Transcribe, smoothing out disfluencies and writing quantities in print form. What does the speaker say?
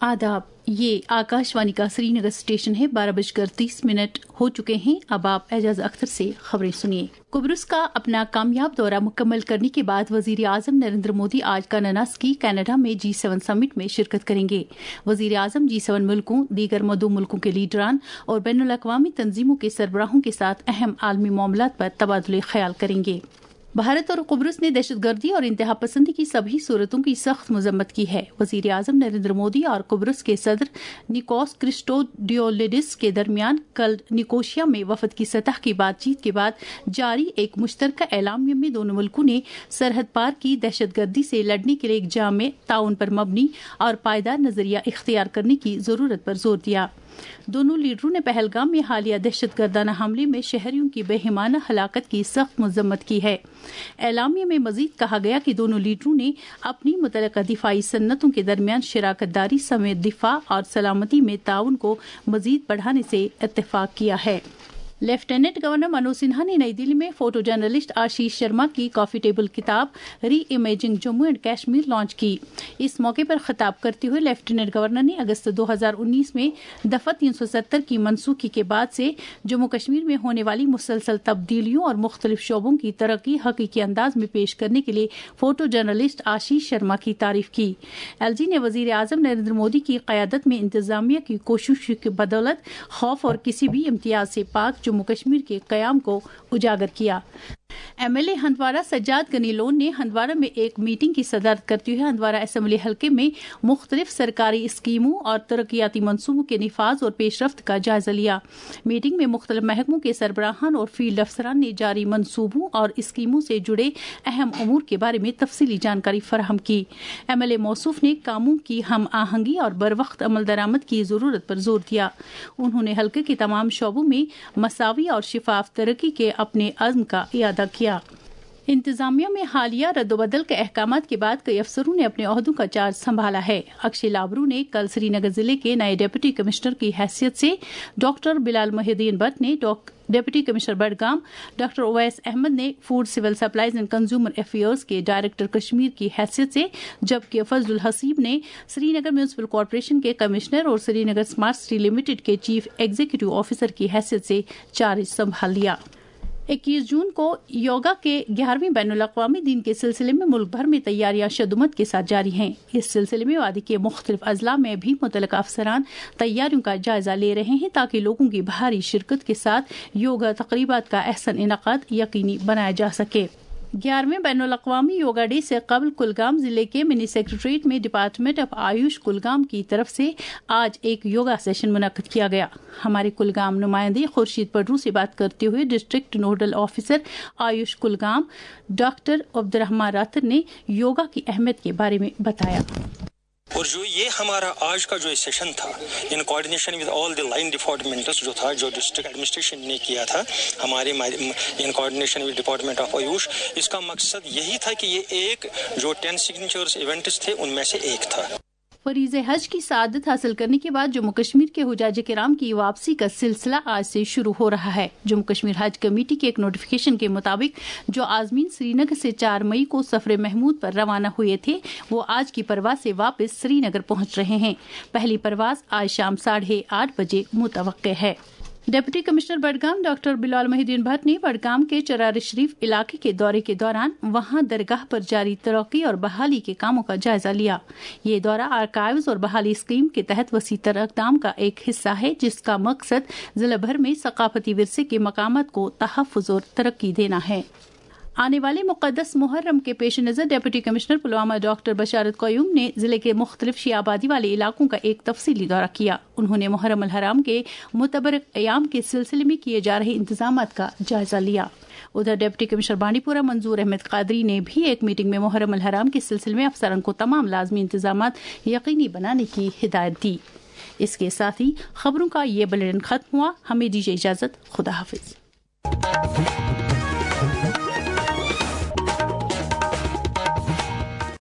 आदाब, ये आकाशवाणी का श्रीनगर स्टेशन है। 12:30 हो चुके हैं। अब आप एजाज अख्तर से खबरें सुनिए। कुब्रुस का अपना कामयाब दौरा मुकम्मल करने के बाद वजीर आजम नरेंद्र मोदी आज कानानास्की कनाडा में G7 समिट में शिरकत करेंगे। वजीर आजम G7 मुल्कों, दीगर मदऊ मुल्कों के लीडरान और बैनुल-अक़वामी तंजीमों के सरबराहों के साथ अहम आलमी मामलात पर तबादुले ख्याल करेंगे। भारत और कुब्रुस ने दहशतगर्दी और इंतहा पसंदी की सभी सूरतों की सख्त मजम्मत की है। वजीर आजम नरेंद्र मोदी और कुब्रुस के सदर निकोस क्रिस्टोडियोलिडिस के दरमियान कल निकोशिया में वफद की सतह की बातचीत के बाद जारी एक मुश्तरका एलामिया में दोनों मुल्कों ने सरहद पार की दहशतगर्दी से लड़ने के लिए एक जामे ताउन पर मबनी और पायदार नजरिया इख्तियार करने की जरूरत पर जोर दिया। दोनों लीडरों ने पहलगाम में हालिया दहशतगर्दाना हमले में शहरियों की बेहिमाना हलाकत की सख्त मजम्मत की है। एलामिया में मजीद कहा गया कि दोनों लीडरों ने अपनी मुतल्लिका दिफाई सन्नतों के दरमियान शराकतदारी समेत दिफा और सलामती में ताउन को मजीद बढ़ाने से इत्तेफाक किया है। लेफ्टिनेंट गवर्नर मनोज सिन्हा ने नई दिल्ली में फोटो जर्नलिस्ट आशीष शर्मा की कॉफी टेबल किताब re imaging Jammu and Kashmir launch की। इस मौके पर खिताब करते हुए लेफ्टिनेंट गवर्नर ने अगस्त 2019 में दफा 370 की मनसूखी के बाद से जम्मू कश्मीर में होने वाली मुसलसल तब्दीलियों और मुख्तलिफ शोबों की तरक्की हकीकी अंदाज में पेश करने के लिए फोटो जर्नलिस्ट आशीष शर्मा की तारीफ की। एलजी ने वजीर आजम नरेंद्र मोदी की क़यादत में इंतजामिया की कोशिशों की बदौलत खौफ और किसी भी इम्तियाज से पाक जम्मू कश्मीर के कयाम को उजागर किया। एमएलए हंदवारा सज्जाद गनी लोन ने हंदवारा में एक मीटिंग की सदारत करते हुए हंदवारा असेंबली हल्के में मुख्तलिफ सरकारी स्कीमों और तरक्याती मंसूबों के निफाज और पेशरफ्त का जायजा लिया। मीटिंग में मुख्तलिफ महकमों के सरबराहान और फील्ड अफसरान ने जारी मंसूबों और स्कीमों से जुड़े अहम अमूर के बारे में तफसीली जानकारी फराहम की। एमएलए मौसूफ ने कामों की हम आहंगी और बर वक्त अमल दरामद की जरूरत पर जोर दिया। उन्होंने हल्के के तमाम शोबों में मसावी और शिफाफ तरक्की के अपने अज़्म का इयादा किया। इंतजामिया में हालिया रद्दोबदल के अहकामात के बाद कई अफसरों ने अपने ओहदों का चार्ज संभाला है। अक्षय लाबरू ने कल श्रीनगर जिले के नए डिप्टी कमिश्नर की हैसियत से, डॉक्टर बिलाल मोहिद्दीन भट्ट ने deputy commissioner Budgam, doctor Owais Ahmad ने food civil supplies and consumer affairs के डायरेक्टर कश्मीर की हैसियत से, जबकि फजलुल हसीब ने श्रीनगर म्यूनिसिपल कॉर्पोरेशन के कमिश्नर और श्रीनगर स्मार्ट सिटी लिमिटेड के चीफ एग्जीक्यूटिव ऑफिसर की हैसियत से चार्ज संभाल लिया। 21 जून को योगा के 11वें बैनुल-अक़वामी दिन के सिलसिले में मुल्क भर में तैयारियां शदुमत के साथ जारी हैं। इस सिलसिले में वादी के मुख्तलिफ अजला में भी मुतल्लिका अफसरान तैयारियों का जायजा ले रहे हैं ताकि लोगों की भारी शिरकत के साथ योगा तकरीबात का अहसन इनकाद यकीनी बनाया जा सके। 11वें बैनुल-अक़वामी योगा डे से कबल कुलगाम जिले के मिनी सेक्रेटरीट में डिपार्टमेंट ऑफ आयुष कुलगाम की तरफ से आज एक योगा सेशन मुनक्किद किया गया। हमारे कुलगाम नुमाइंदे खुर्शीद पडरू से बात करते हुए district nodal officer AYUSH Kulgam doctor Abdurrahman Rather ने योगा की अहमियत के बारे में बताया। और जो ये हमारा आज का जो सेशन था in coordination with all the line departments जो था, जो डिस्ट्रिक्ट एडमिनिस्ट्रेशन ने किया था हमारे in coordination with department of AYUSH, इसका मकसद यही था कि ये एक जो 10 सिग्नेचर्स इवेंट्स थे उनमें से एक था। फरीज हज की सआदत हासिल करने के बाद जम्मू कश्मीर के हुजाज किराम की वापसी का सिलसिला आज से शुरू हो रहा है। जम्मू कश्मीर हज कमेटी के एक नोटिफिकेशन के मुताबिक जो आजमीन श्रीनगर से 4 मई को सफर महमूद पर रवाना हुए थे वो आज की परवाज से वापस श्रीनगर पहुंच रहे हैं। पहली परवाज आज शाम 8:30 बजे मुतवक्के है। Deputy commissioner Budgam doctor Bilal Mohiuddin Bhat ने बडगाम के चरार शरीफ इलाके के दौरे के दौरान वहां दरगाह पर जारी तरक्की और बहाली के कामों का जायजा लिया। ये दौरा आर्काइव्स और बहाली स्कीम के तहत वसी तर इक़दाम का एक हिस्सा है, जिसका मकसद जिला भर में सकाफती विरसे के मकामात को तहफ़्फ़ुज़ और तरक्की देना है। आने वाले मुक़द्दस मुहर्रम के पेश नज़र deputy commissioner Pulwama doctor Basharat Qayoom ने जिले के मुख्तलिफ शिया आबादी वाले इलाकों का एक तफसीली दौरा किया। उन्होंने मुहर्रम अल हराम के मुतबरक अयाम के सिलसिले में किए जा रहे इंतजामात का जायजा लिया। उधर डिप्टी कमिश्नर बांडीपुरा मंजूर अहमद कादरी ने भी एक मीटिंग में मुहर्रम अल हराम के सिलसिले में अफसरान को तमाम लाजमी इंतजामात यकीनी बनाने की हिदायत दी। इसके साथ ही खबरों का ये बुलेटिन खत्म हुआ। हमें दीजिए इजाजत। खुदा हाफिज।